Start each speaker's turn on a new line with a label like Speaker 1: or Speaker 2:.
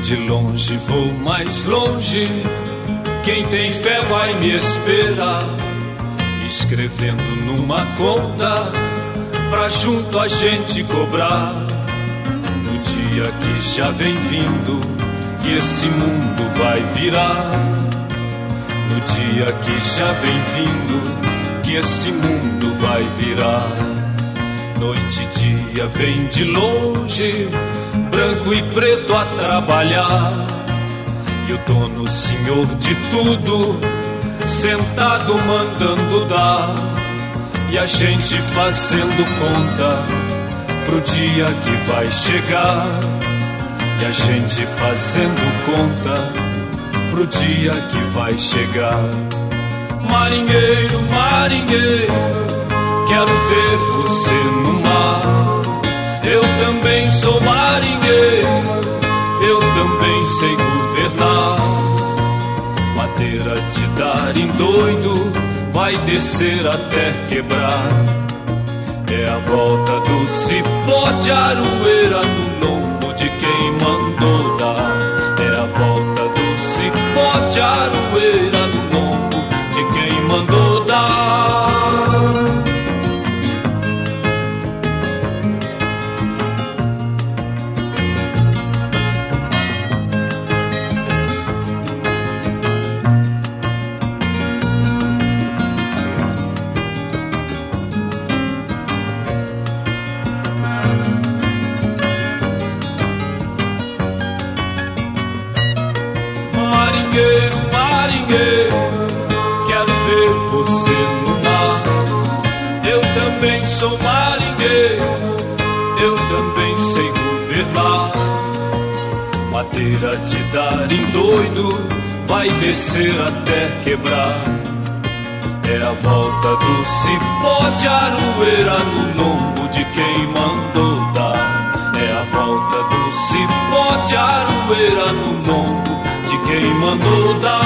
Speaker 1: de longe vou mais longe, quem tem fé vai me esperar, escrevendo numa conta pra junto a gente cobrar. No dia que já vem vindo, que esse mundo vai virar. No dia que já vem vindo, que esse mundo vai virar. Noite e dia vem de longe, branco e preto a trabalhar, e o dono, senhor de tudo, sentado mandando dar, e a gente fazendo conta pro dia que vai chegar, e a gente fazendo conta pro dia que vai chegar. Marinheiro, marinheiro, quero ver você no mar. Eu também sou marinheiro, eu também sei governar. Madeira de dar em doido, vai descer até quebrar. É a volta do cipó de aroeira no lombo de quem mandou dar. É a volta do cipó de aroeira no lombo de quem mandou dar. Marinheiro, marinheiro, quero ver você no mar. Eu também sou marinheiro, eu também sei governar. Madeira de dar em doido, vai descer até quebrar. É a volta do cipó de aroeira no lombo de quem mandou dar. É a volta do cipó de aroeira no lombo de quem mandou dar.